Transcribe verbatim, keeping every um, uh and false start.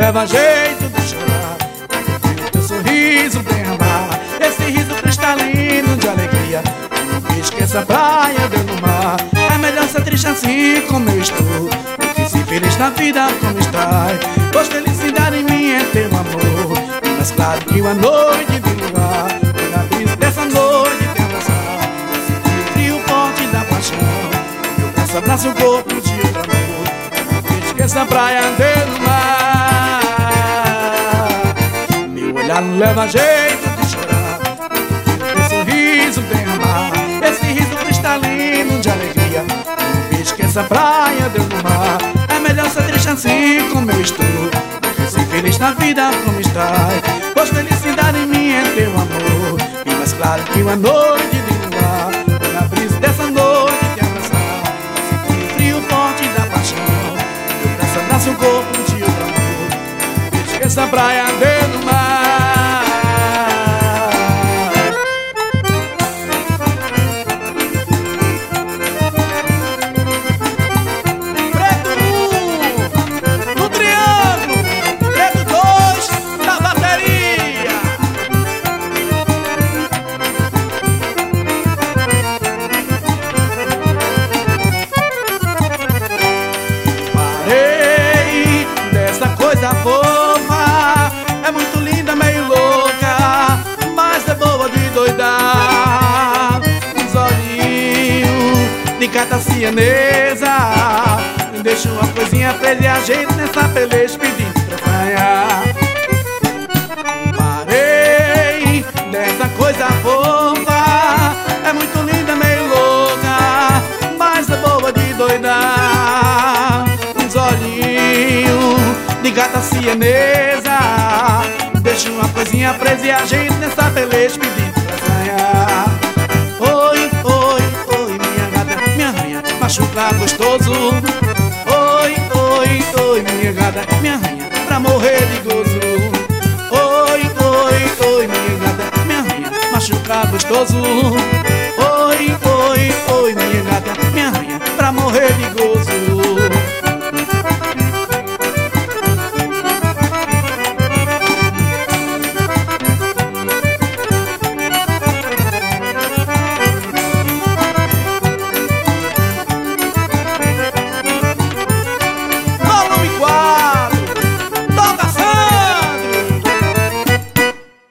leva jeito de chorar, o teu sorriso derramar, esse riso cristalino de alegria. Não esqueça a praia dentro do mar. É melhor ser triste assim como eu estou do que ser feliz na vida como estás. Pois felicidade em mim é teu amor, e mais claro que uma noite de luar. Na brisa dessa noite tem razão, sentir o frio forte da paixão. Meu braço abraça o corpo de outro amor. Não esqueça a praia dentro do mar. Meu olhar não leva jeito de chorar, teu sorriso derramar, esse riso cristalino de alegria. Não esqueça a praia dentro do mar. É melhor ser triste assim como eu estou do que ser feliz na vida como estás. Pois felicidade em mim é teu amor, e mais claro que uma noite de luar. Na brisa dessa noite te abraçar, sentir o frio forte da paixão. Meu braço abraça o corpo de outro amor. Não esqueça a praia dentro do mar. Coisa fofa, é muito linda, meio louca, mas é boa de doidar. Os olhinhos de gata cianesa, deixa uma coisinha presa e a gente nessa peleja pedindo pra sair. Parei dessa coisa fofa, é muito linda, meio louca, mas é boa de doidar. Os olhinhos de gata cianesa, deixa uma coisinha presa e a gente nessa peleja pedindo pra ganhar. Oi, oi, oi, minha gata, minha rainha, machuca gostoso. Oi, oi, oi, minha gata, minha rainha, pra morrer de gozo. Oi, oi, oi, minha gata, minha rainha, machuca gostoso. Oi, oi, oi, minha gata, minha rainha, pra morrer de gozo.